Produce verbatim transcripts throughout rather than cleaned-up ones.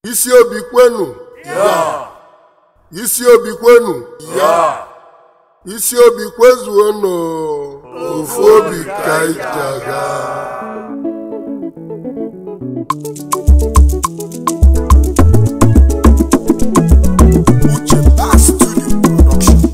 Isi obi kwenu ya isi obi kwenu ya isi obi kwezuonu ofu obi ka ijaga Uche Bass Studio Production.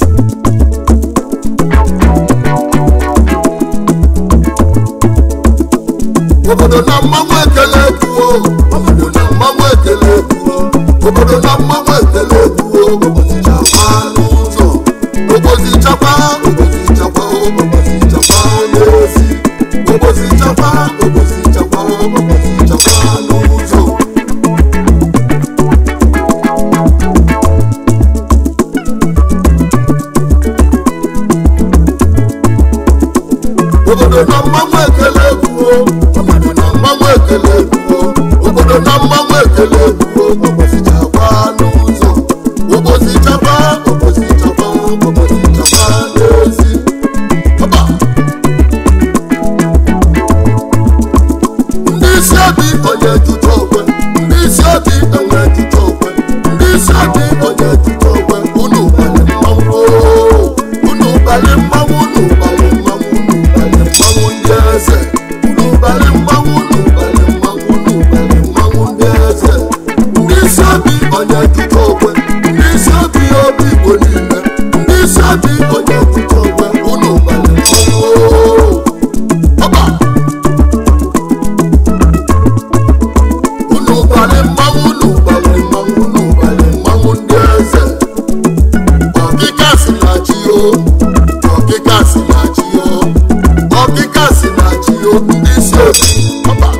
Obodo na mmanwụ ekele kwuo obodo na mmanwụ ekele kwuo obodo na mmanwụ ekele kwuo obodo chakwa n'ụzọ obodo chakwa obodo chakwa obodo chakwa n'ezi obodo chakwa obodo chakwa obodo chakwa n'ụzọ obodo na mmanwụ ekele kwuo obodo na mmanwụ ekele kwuo obodo na mmanwụ ekele kwuo obodo chakwa n'ụzọ obodo chakwa obodo chakwa obodo chakwa n'ezi ọba ndị isi obi onye jụta okwe ndị isi obi enwe jụta okwe ndị isi obi onye jụta okwe unu banye mmanwụ unu banye mmanwụ unu banye mmanwụ unu banye mmanwụ ndị eze unu banye mmanwụ unu banye mmanwụ unu banye mmanwụ ndị eze ndị isi obi onye jụta okwe ndị isi obi obi igbo niile ndị isi obi onye jụta okwe unu banye mmanwụ ọba unu banye mmanwụ unu banye mmanwụ unu banye mmanwụ ndị eze ọkịka si na chi o ọkịka si na chi o ọkịka si na chi o ndị isi obi ọba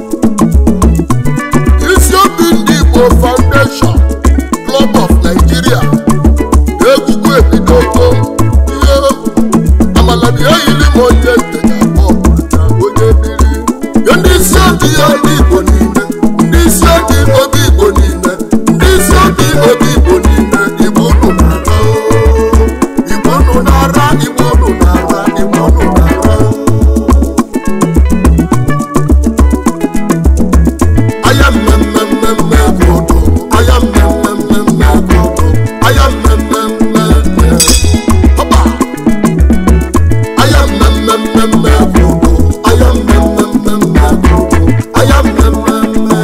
isi obi ndị Igbo Foundation Club of Nigeria egwugwu ebidogo ihe amala na eyiri m onye ntega akpọ na onye biri ndị isi obi obi Igbo niile ndị isi obi obi Igbo niile ndị isi obi obi Igbo niile Igbo unu na-ara Igbo unu na-ara Igbo unu na-ara Igbo unu na-ara aya mmemmemme kwụdụ aya mmemmemme kwụdụ aya mmemmemme ọba aya mmemmemme kwụdụ aya mmemmemme kwụdụ aya mmemmemme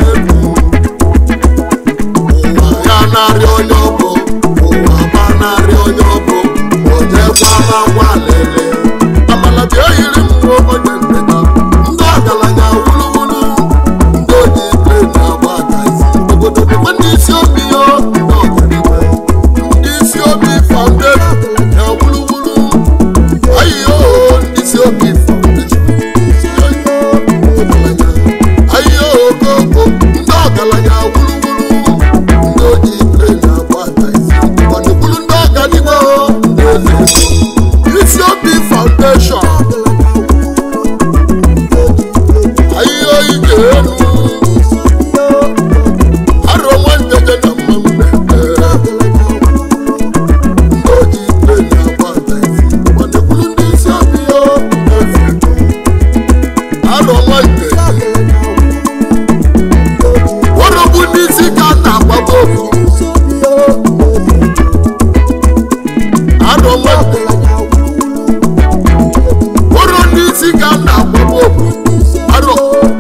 ụwa ya narị onye ọbụ ụwa gba narị onye ọbụ ojekwa gwa lele amala bịa yiri mmụọ onye ntega ndị ọgaranya wuluwulu ndị oji ikpe na-agba aka isi obodo bụ ndị isi obi yo ndị ọganibe ndị isi obi Foundation na wuluwulu ayiyo ndị isi obi Foundation ayiyo ogogo ndị ọgaranya wuluwulu ndị oji ikpe na-agba aka isi ọdịkwulu ndị ọganibe ndị eze isi obi Foundation ayiyo ike enu arọ nwandeje na mmemme ndị oji ikpe na-agba aka isi ọdịkwulu ndị isi obi yo arọ nwande ọrọbụ ndị isi ka a na-agbagbo okwu arọ nwande ọrọ ndị isi ka a na-agbagbo okwu arọ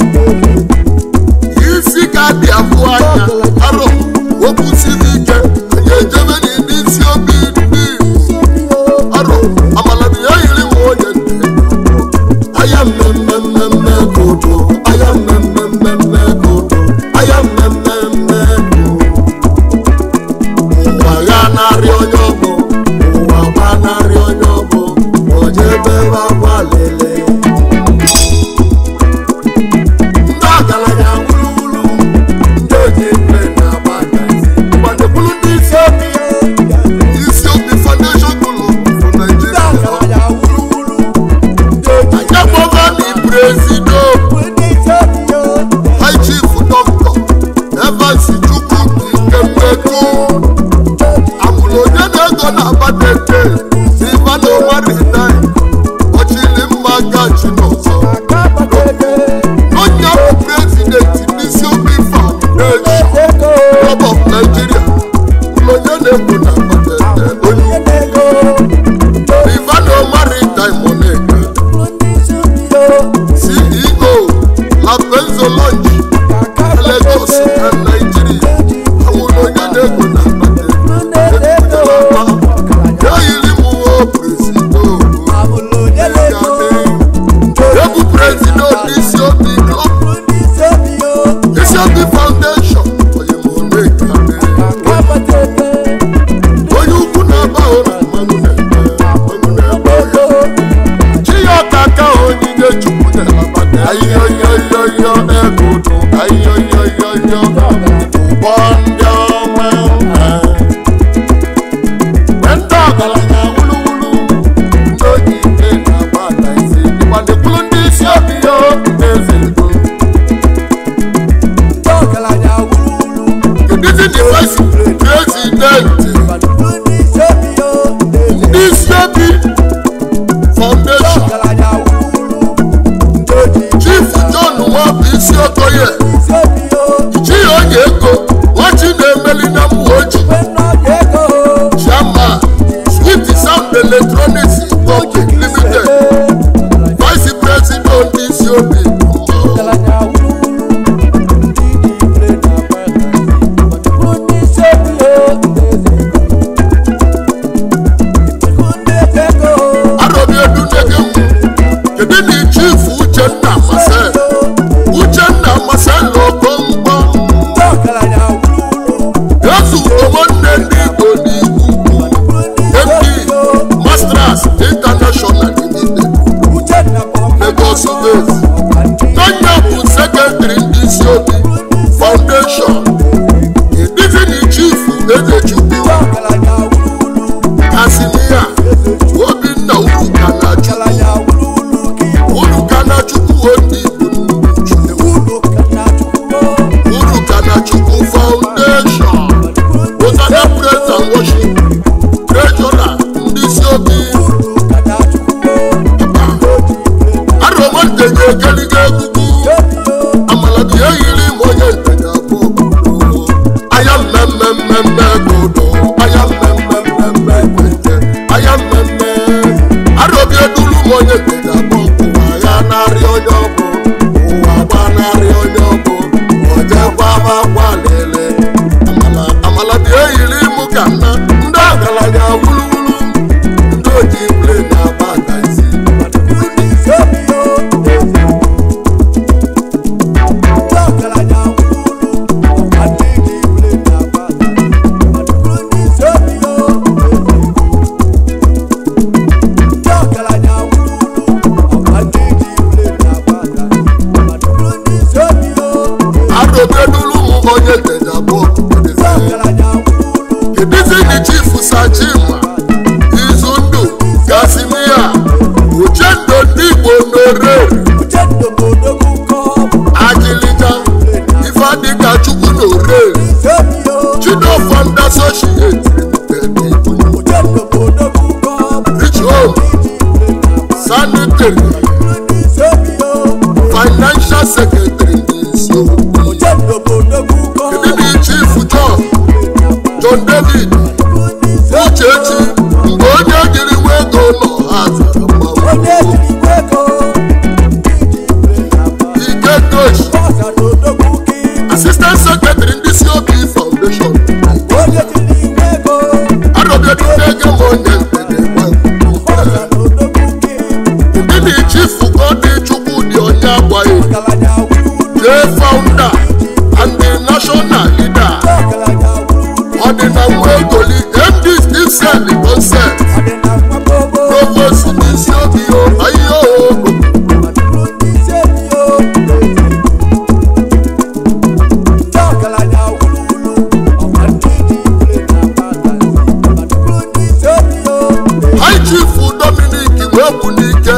isi ka dị afụ anya arọ okwu siri ike anyị ejebe na ndị isi obi ndị arọ amala na ya yiri m onye ntị aya mmemmemme kodo aya mmemmemme kodo aya mmemmemme ụwa ya narị onye ọbụ ụwa gba narị onye ọbụ ojebe gwa lele ndị ọgaranya wuluwulu ndị oji ikpe na-agba aka isi gbadekwulu ndị isi obi isi obi Foundation Club for Nigeria anyagbogo na Presido High Chief Doctor Evans Chukwu Ikemmeku amụrụ onye na-ego na-abatete Silvano Marinai ọchịrị mma gachi n'ọzọ onye bụ prezidenti ndị isi obi Foundation na-ekwu na patete onye Ivano Maritime Monega C E O Lapenzo Lunch Lagos and Nigeria àwọn onye na-ekwu na patete yayiri mu o presido ebu presido Isiobi Club Isiobi Foundation oye Monega onye ukwu na-aba ụra mmanụ Chiyokaka onyinye chukwu na-abata ayoyoyoyo egodo ayoyoyoyo ụgbọ ndị ọma ndị ọgaranya wuluwulu ndị oji ike na-agbata isi ịkwadekwulu ndị isi obi ya eze ego ndị ọgaranya wuluwulu kedizi the vice president ndị isi obi Foundation Chief John Nwabu Isiokoye Ichie onye ego nwachi na-emeli na mwoji Chairman Sweet Sound Electronics Public Limited Vice President Isiobi Foundation Disney Chief Ezechukwu Kasimia Obinna Urukanachukwu Urukanachukwu Urukanachukwu Foundation Ozana Praise and Worship Treasurer Ndisiobi Aromante Gegelige Gugu Amalabi Eyili Moye I am mem mem mem godo. I am mem mem mem mem. I am mem mem. Arobi edulu moye keda bonku. Aya nari oyobo. Uwa nari oyobo. Oja baba walele. Amala amala bieyili mukana. Nda galanya wulu wulu. Ndoji play na bataisi. Kedizini Chief Sajima Izundu Kasimia Uchendo Ndigbo Nore Ajilita Ifadika Chukwu Nore Chido Fund Associate Rich Home Sanitary Financial Secretary Kedizini Chief John John David Uchechi mgbe onye jiri wego nọ hazara mmanwụ Ike Tosh Assistant Secretary ndị C O B Foundation Arọbịadudege m onye ntede ndị Chief Godi Chukwudi onye agbaghị J Founder and the National Leader Ordinary Egoli M D Steve Sally Concept Provost Isiobi Ayo High Chief Dominic Webunike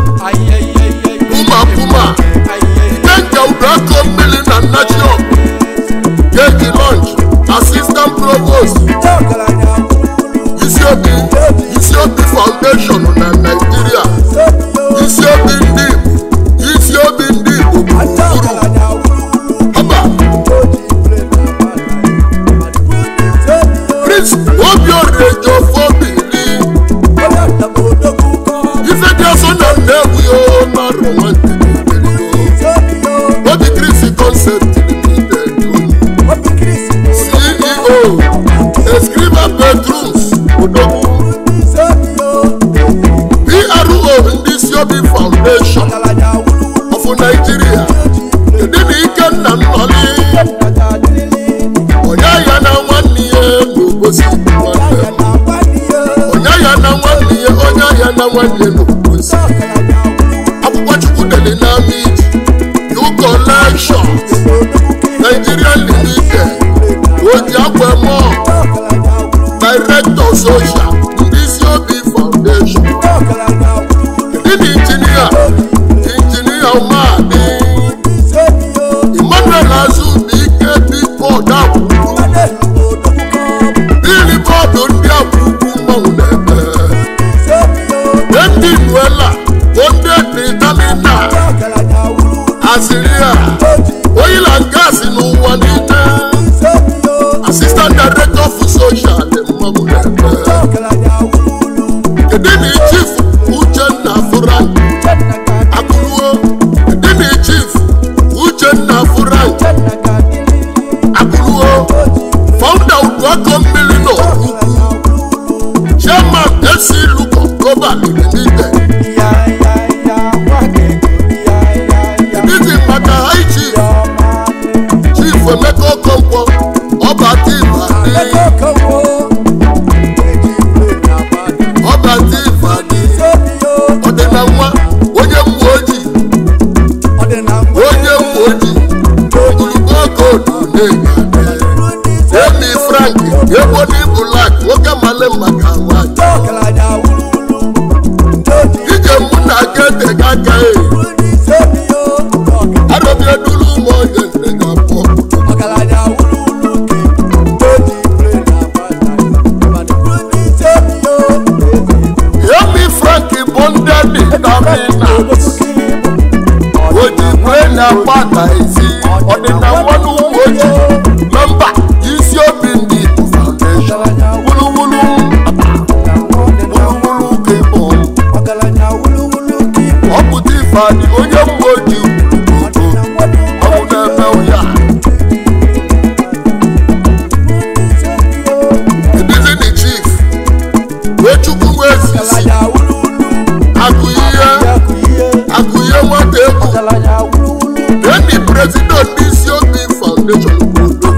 Puma Puma Ikenga Ubrako Milling and National Keki Lunch Assistant Provost Isiobi Isiobi Foundation na Nigeria Isiobi Ndi Isiobi Ndi Oburu Haba Prince na nwanne n'obosi akwụkwọ chukwu deli na amiji new collections Nigeria Limited oji akwemo director social ndị isi obi foundation ndị injinia injinia ụmụadị Emmanuel Azubike bigboard akwụkwọ bili bọọdụ ndị akwụkwọ mmanwụ na-ebe ndị nuela onde detamina asiria oil and gas n'ụwa niile assistant director of social mmanwụ na-ebe kedini chief Uchenna Frank Akuluo kedini chief Uchenna Frank Akuluo founder Uduako Milino chairman S C Luko Global Limited Edizi Maka High Chief Chief Emeka Okonkwo Obati Ifadi Obati Ifadi Ọdịnanwa onye mgbe ojii onye mgbe ojii Ogologo na-egade Emi Frank ebo n'ibu lak nwoke male maka nwanyị ije mụ na gete gaka e arọbịa duru ụmụ onye nne ga-apụ Emi Frank bụ ndị dị tamina oji kwee na gbata ezi ọdịnanwa n'ụmụ ojii nọmba isi obi ndị Igbo foundation wuluwulu wuluwulu kebo ọpụta Ifeanyi onye mgbe ojii ọmụ na-eme ụya Edizini chief Wechukwu Nwezisi Akụihe Akụihe nwata egwu Eni president n'isi obi foundation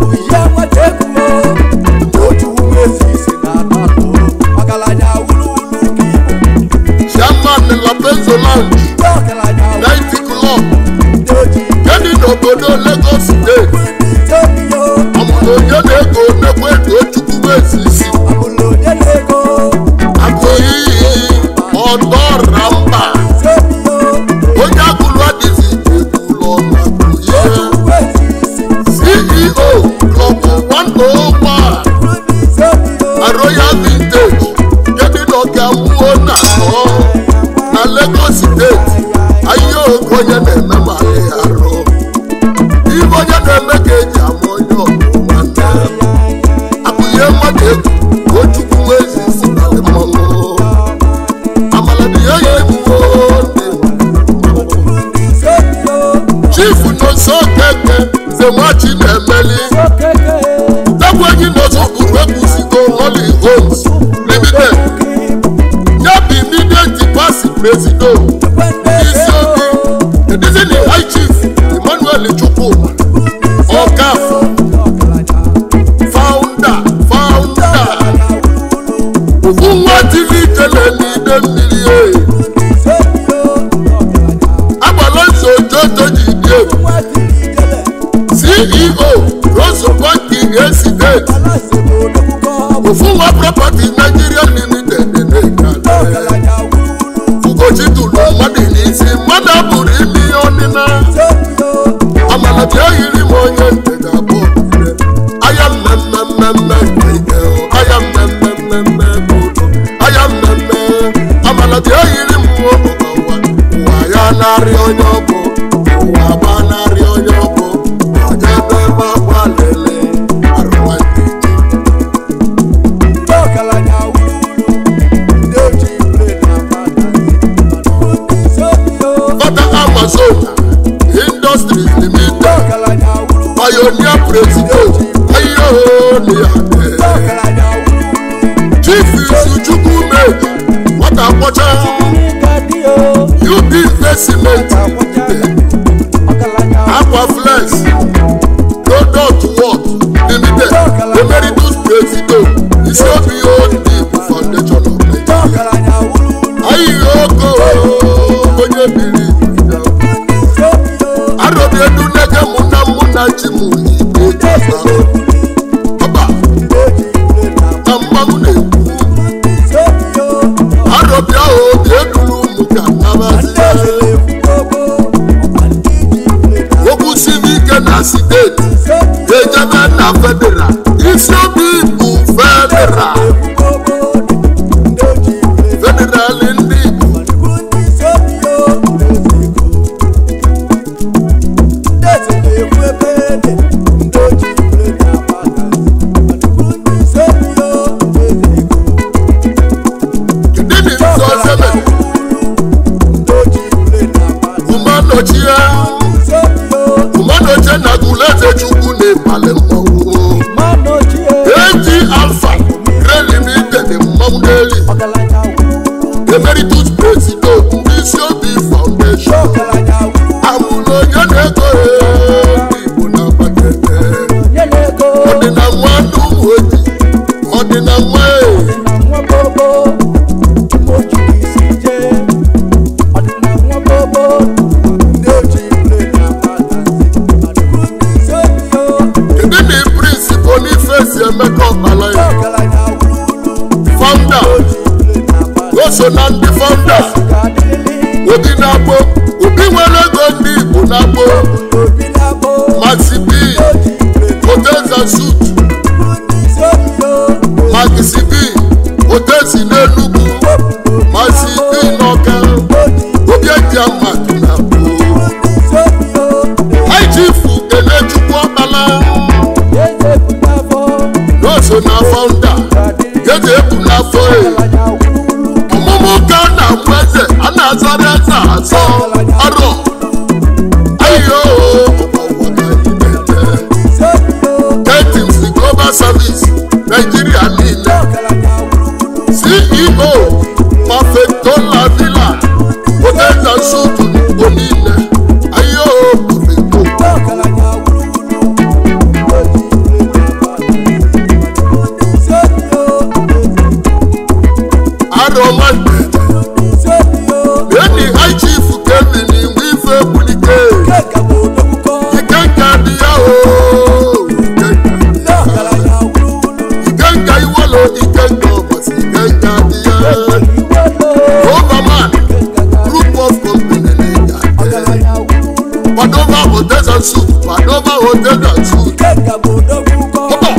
Chairman La Benzo Lounge ninety Club Kedi n'obodo Lagos State ọmụrụ onye na-ego nnekwa edo Chukwu Nwezisi Akụihe ọdọra mba onye akụlụ adịzi ekwulọ C E O Club one oh one a Royal Vintage Kedi n'ọga mmụọ na ahụ na Lagos State ahịa oge onye na-eme ma adịghị arụ ihe onye na-eme ka eji ama onye ọbụ nwanne Akụihe mmadụ egwu Chukwu Nwezisi na mmanwụ amaladi ya ya ebubo Chief Nonso Okeke Nzemwachi na-emeli Dagwenyi n'ọzọ bụrụ ekwusigo Holly Homes Limited ya bụ immediate past president isi obi Edizini High Chief Emmanuel Chukwuma Okafọ founder founder ofu nwa T V tele n'ide mmiri e Agbalonso Jojo Jide C E O Rose Banking Accident ofu nwa property Nigeria Limited Ugochi tụrụ mmadụ n'isi mmadụ abụrụ imi ọnịna amalabịa yiri m onye nte ga-abụ aya mmemme mmemme aya mmemme mmemme aya mmemme amalabịa yiri m ụwa ụwa ya narị onye ọbụ ụwa agba narị onye ọbụ ọja ebe ebe akwa lele arụwa Amazon Industries Limited Pioneer President ayo ni ade Chief Izuchukwu Meji Wata Akwacha U B Investment ezi emeka ọkpala ya founder oso na ndị founder obi na-agbo obi nwere ego ndị Igbo na-agbo Maxi B hotels and suits Maxi B hotels n'Enugu Maxi B n'Ọka obi eji amadụ na-agbo Ijifu Enechukwu ọkpala n'oso na founder eze ebu n'afọ ọmụmụ ka na mweze a na-azara eze azọ arọ ayo Tetims Global Service Nigeria niile C E O Perfectola Villa Hotels and Suits Igbo niile ayo Perfecto Aromante Beni Ichief Kevin Wife Bulike Ikenga Diao Ikenga Iwalo Ikenga Basi Ikenga Diao Overman Group of company Padova Hotels and Suits Padova Hotels and Suits Papa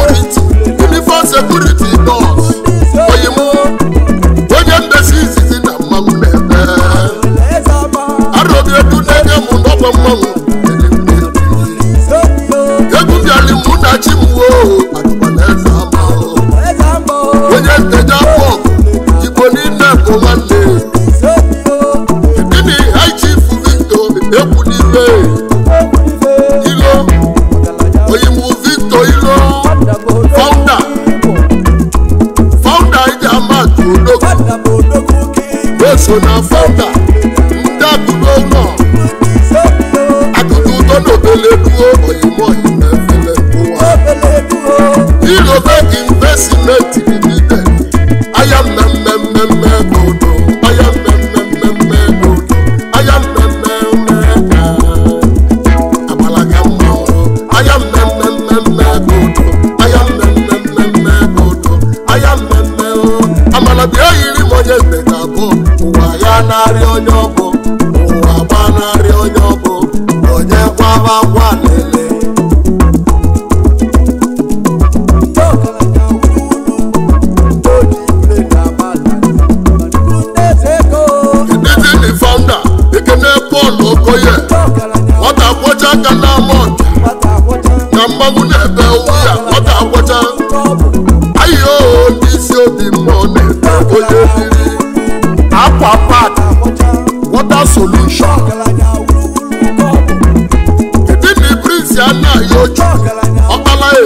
security uniform security doors oyimu onye mbesi izizi na mmanwụ na-ebe arọbi edu na-enye mụ n'ọgba mmanwụ egwu bịali mụ na chi m woo adụbala eze ama onye nteja afọ igbo niile bụ nwanne dini high chief Victor ekwu n'ibe ilo oyimu Victor ilo founder founder iji amatu odogo meso na founder ndị akụdo ụlọ akụdo ụtọ n'obele duo oyimu oyime efele ụwa ilo bank investment limited aya mmemmemme odo aya mmemmemme odo aya mmemmemme abalaga mmanwụ aya mmemmemme odo aya mmemmemme odo aya mmemme amala bịa yiri m onye ntega abụọ ụwa ya narị onye ọbụ ụwa gba narị onye ọbụ onye kwaba gwa lele okoye nwata akwọcha aka na amọt na mmanwụ na-ebe ụwa ya nwata akwọcha ayo ndị isi obi mmụọ na-ebe onye biri akwa pat water solution edini prince anaghị oju ọkpala e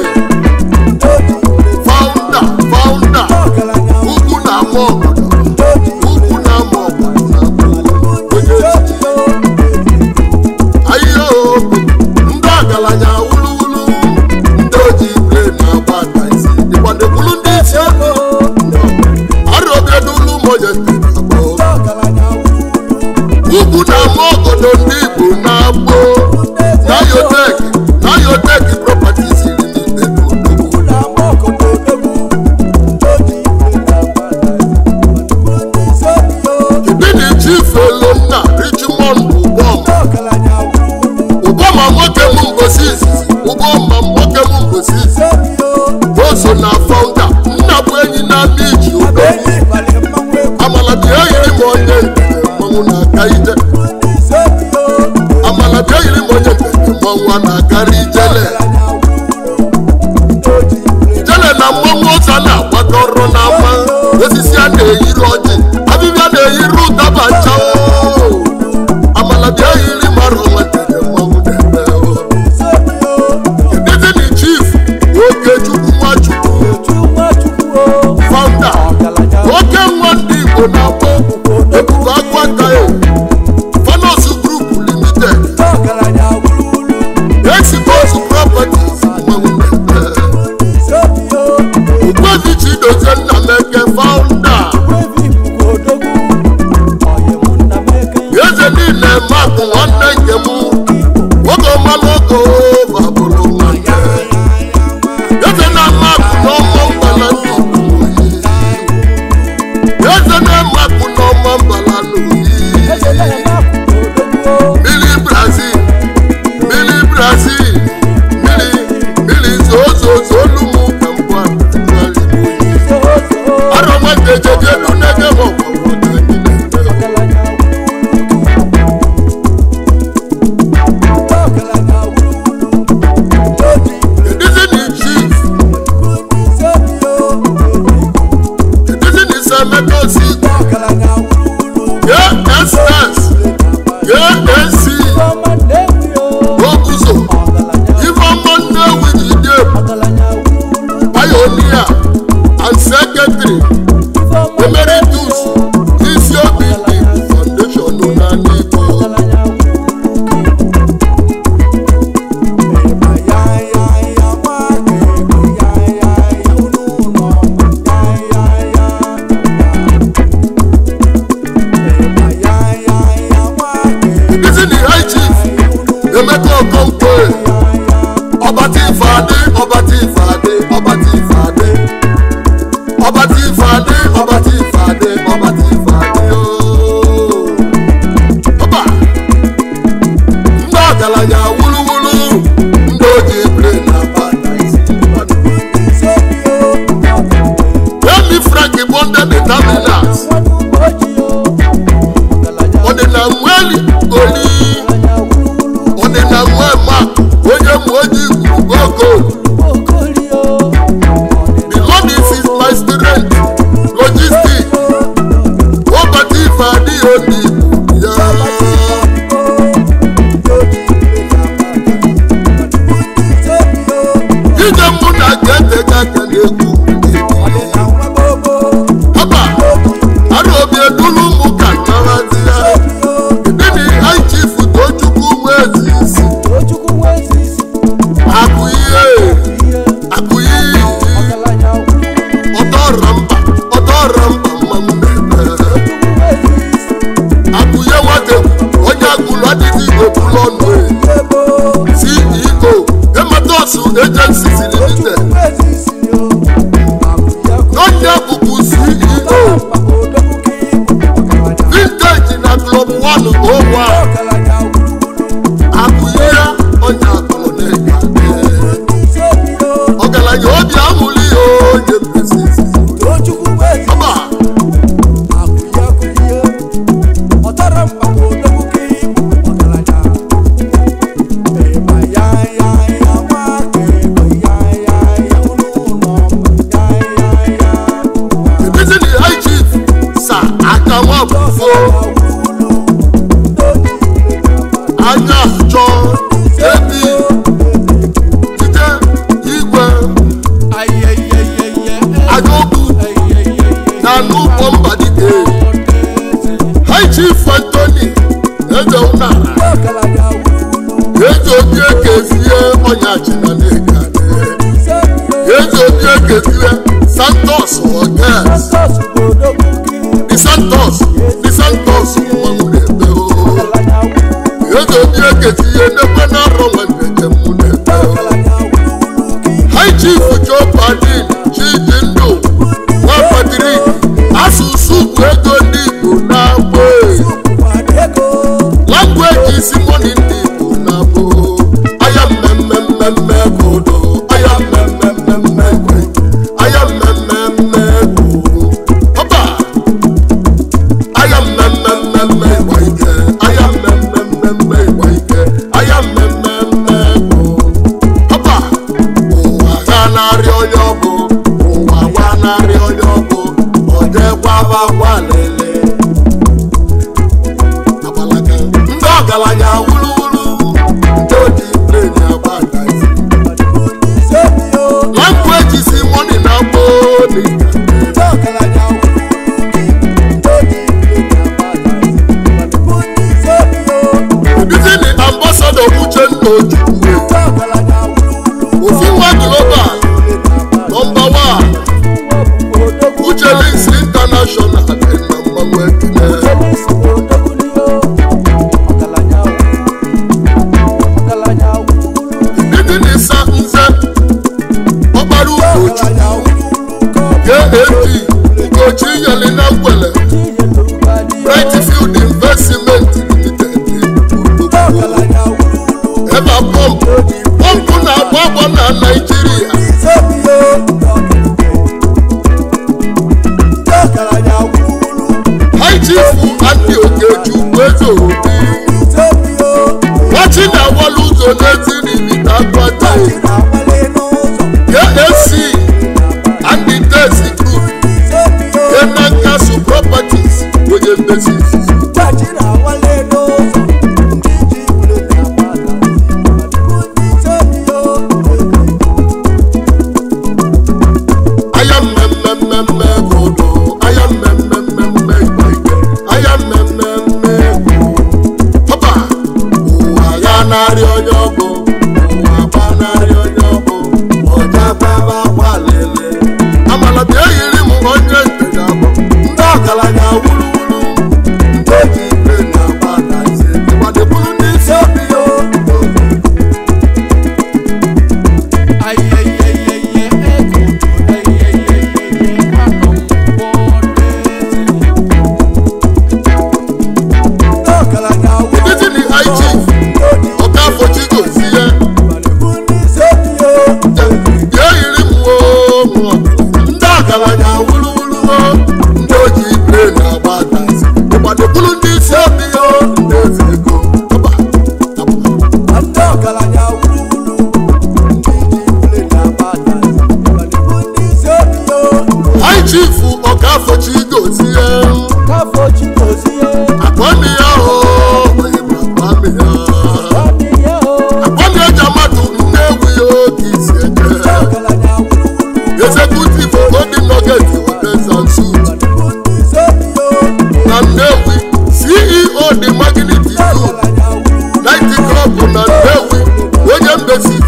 founder founder ugwu na ama obodo ugwu na ama obodo ndị ọgaranya wuluwulu ndị oji igwe na-agba taisi ịkwadekwulu ndị isi ego arụobiedulu moje ugwu na-ama obodo ndị Igbo na-agbo nayotek nayotek properties ibini chief Elonna Richmond Ubom Uboma nwoke m ngosi izizi Uboma nwoke m ngosi izizi oso na founder nna bụ enyi na ndị iji udo amala bịa yiri m onye nkele mmanwụ na-aka ije amala bịa yiri m onye nkele mmanwụ a na-akarị ijele ijele na mmanwụ otu a na-agbakọrọ n'ama osisi a na-eyiri ọjị abịbịa na-eyiri ụtaba ncha amala bịa yiri mara onwe mmanwụ na-ebe edizini chief Okechukwu Nwachukwu founder oke nwa ndị Igbo na-akpọ ebubo akwata Fanos Group Limited Expos Properties mmanwụ na-ebe Ugbebi Chidozie Nnameke founder eze niile mapụ nwanne nke m oge ọmalụ ogo babụrụ nwanne eze na mapụ n'ọmọ mbala n'ugwu eze na-emapụ n'ọmọ mbala n'ugwu mmiri Brazil mmiri Brazil mmiri mmiri zozozo olumu ka mbụ arọ nwata ejeje n'unege m and secretary emeritus Isiobi Foundation na Igbo Emeka Okonkwo Obati Ifeade Obati Ifeade Obati Ifeade Obati Ifeade Ketia Santos Hotels the Santos the Santos Mwanebe Yedo Bia Ketia Nekwe na Roma Neke Munebe High Chief Joe Padin Chijindo Wapadiri Asusu Kwego Ndigo Nabo Language is money Ndigo Nabo I am Mmemme Kodo I am Mmemme I am Mmemme Papa I am Mmemme Waike I am Mmemme Waike I am Mmemme Papa Owa Ganari Onyobo Owa Wanari Onyobo Ode Kwaba Walele Abalaka Ndogalanya Wulu Wulu Ndodi Pleni Abada Language is money now body This is the ambassador Uchendo Ofiwa Global Number one Uchelis International Number one Ugochi Yelena Wele Bright Field Investment Limited Eba Pump Pump na Baba na Nigeria High Chief Andy Okeju Wezo Watching our Waluzo Neti Nitakwata K S C and the Desi Group Kenan Castle Properties with the basis. I am Mmemme Kodo I am Mmemme I am Mmemme Papa Uwa Ganari Onyobo Uwa Banari Onyobo Oja Baba Walele Amala Beyiri Mu Onye Ndabo Ndagalanya Wulu Wulu Ndoji Pleni Abada Ise Ibade Bulu Nisi Obiyo Ay ay ay ay ay Kodo ay ay ay ay Wano Ndagalanya Wulu This is the high chief Okafo Chigo Siye Beyiri Mu Omo Ndagalanya Wulu Wulu Ndoji Pleni Abada Ise Ibade Bulu Nisi Obiyo Ndezeko Papa High Chief Okafo Chigo Siye Akwami ya o Akwami ya Akwami ya Jamadu Nnewi yo Kiseke Executive Golden Nugget Hotels and Suites na Nnewi C E O the Magnitude Night Club na Nnewi onye Mbesi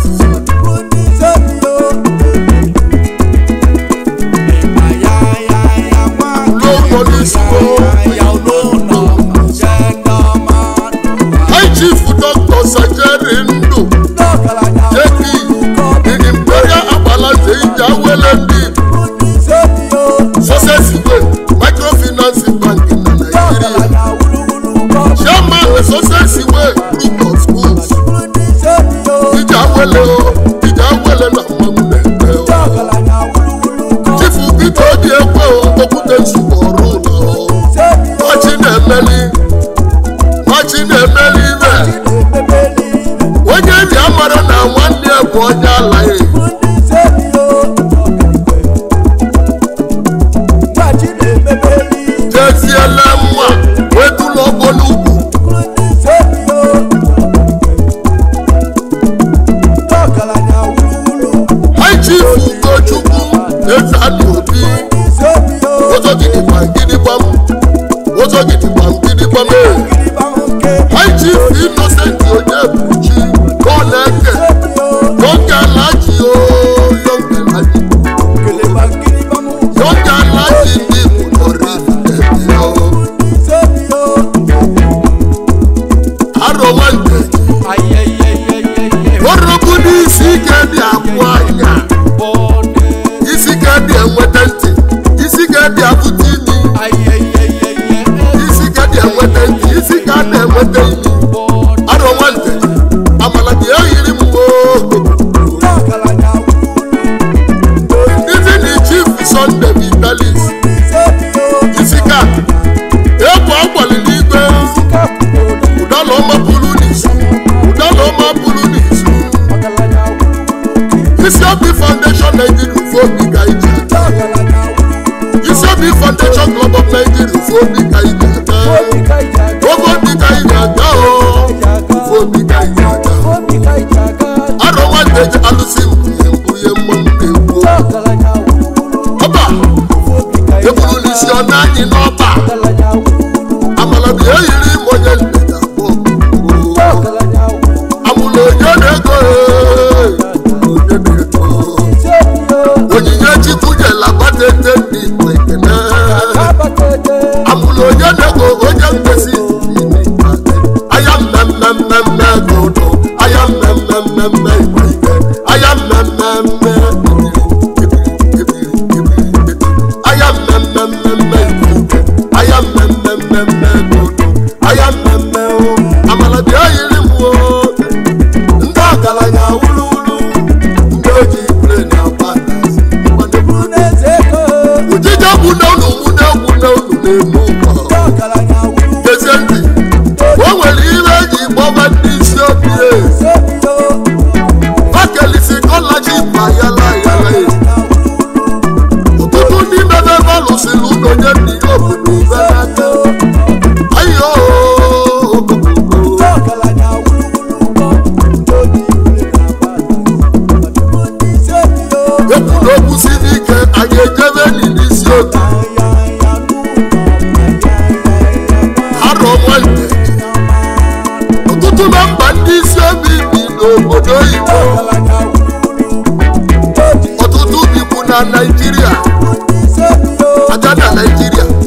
Low Police High Chief Doctor Sajeri Ndo J P the Imperial Abalance Ijawele Ndi Success Way Microfinance Bank in Nigeria Chairman the Success Way Group of Schools Ijawele o Ijawele na Mamule Chief Bito Odi Ekwe o Okute Nsukoro na o Machi na-emeli Machi na-emeli ibe Onye bi amara na nwanne bụ onye alaghị Jeziela mma wetụlụ ọgbọ n'ugwu enweta ntị isi ga-adị abụta imi isi ga-adị enweta ntị isi ga-adị enweta imi arọ nwante amala gị eyiri m ndị dị chief Sunday Vitalis isi ka egwu agbalịrị igwe ụdala ọma bụrụ n'izu ụdala ọma bụrụ n'izu isi obi foundation Nigeria ufe obi ka iji aka isi obi foundation club of Nigeria ufe obi ka iji aka ofe obi ka iji aka ufe obi ka iji aka arọ nwante ji alụsị mbunye mbunye mmanwụ na-ekwu ọba eburu n'isi ọ na-anyị n'ọba amala bi eyiri m onye ndịda abụọ amụla onye na-ego onye na-ego onyinye chikwujela gbatete ndị Igbo ekene amụla onye na-ego onye mgbesi aya mmemmemme ego ụdọ aya mmemmemme Igbo ike aya mmemmemme aya mmemmemme Igbo ike aya mmemmemme ego ụdọ aya mmemme amala bi eyiri m ndị ọgaranya wuluwulu ndị oji ikpere na abadazi ujije bụ n'ụlọ mụ na-egwu n'ụlọ na-eme ụkọ gezie ntị o nwere ihe eji gbọba ndị isi obi bakelisi kọlaji ma yala yala ọtụtụ ndị mebe ebe ọ lụsịrị ụlọ nye ndị obodo ube n'aka ayo ekwuru okwu siri ike anyị ejebe n'isi obi arọ nwante ọtụtụ na mba ndị isi obi bi n'obodo oyibo ọtụtụ bikwu na Naịjirịa aja na Naịjirịa